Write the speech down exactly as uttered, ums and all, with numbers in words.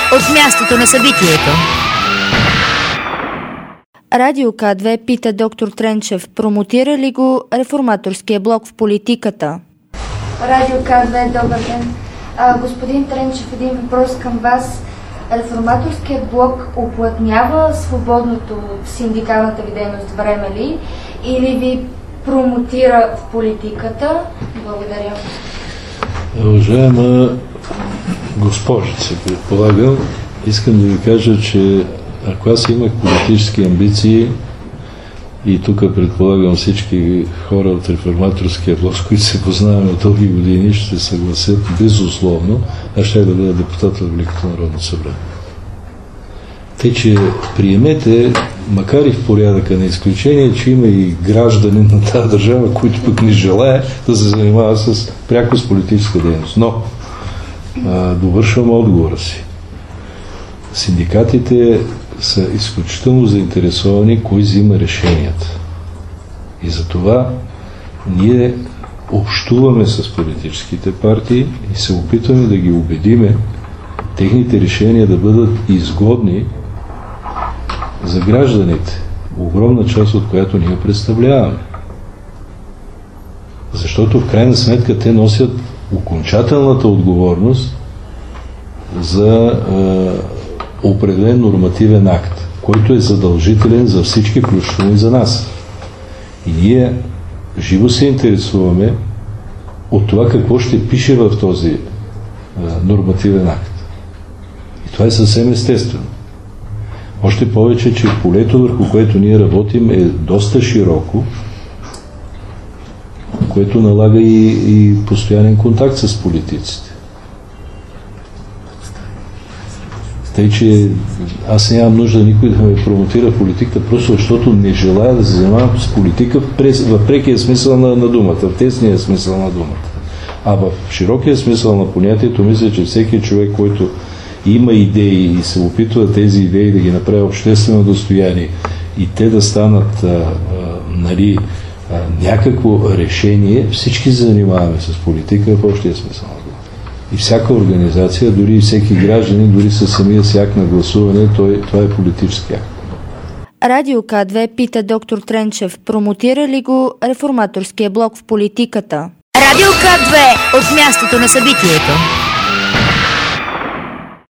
от мястото на събитието. Радио К две пита доктор Тренчев, промотира ли го реформаторския блок в политиката? Радио К две, добър ден. А, господин Тренчев, един въпрос към вас. Реформаторският блок уплътнява свободното в синдикалната ви дейност време ли или ви промотира в политиката? Благодаря. Уважаема госпожица, предполагам, искам да ви кажа, че ако аз имах политически амбиции и тук предполагам всички хора от реформаторския блок, с които се познаваме от дълги години, ще се съгласят безусловно, аз ще да бъда депутат в Великото народно събрание. Тъй, че приемете, макар и в порядъка на изключение, че има и граждани на тази държава, които пък не желая да се занимава с пряко с политическа дейност. Но а, довършвам отговора си. Синдикатите са изключително заинтересовани кой взима решенията. И затова ние общуваме с политическите партии и се опитваме да ги убедиме техните решения да бъдат изгодни за гражданите, огромна част от която ние представляваме. Защото в крайна сметка те носят окончателната отговорност за е, определен нормативен акт, който е задължителен за всички, включително и за нас. И ние живо се интересуваме от това какво ще пише в този е, нормативен акт. И това е съвсем естествено. Още повече, че полето, върху което ние работим, е доста широко, което налага и, и постоянен контакт с политиците. Тъй, че аз нямам нужда никой да ме промотира в политиката, просто защото не желая да се занимавам с политика в, прес, в прекия смисъл на, на думата, в тесния смисъл на думата. А в широкия смисъл на понятието, мисля, че всеки човек, който има идеи и се опитва тези идеи да ги направи обществено достояние и те да станат а, а, нали, а, някакво решение, всички се занимаваме с политика в общия смисъл. И всяка организация, дори и всеки гражданин, дори със самия си акт на гласуване, той, това е политически акт. Радио К две пита доктор Тренчев, промотира ли го реформаторския блок в политиката? Радио К две от мястото на събитието.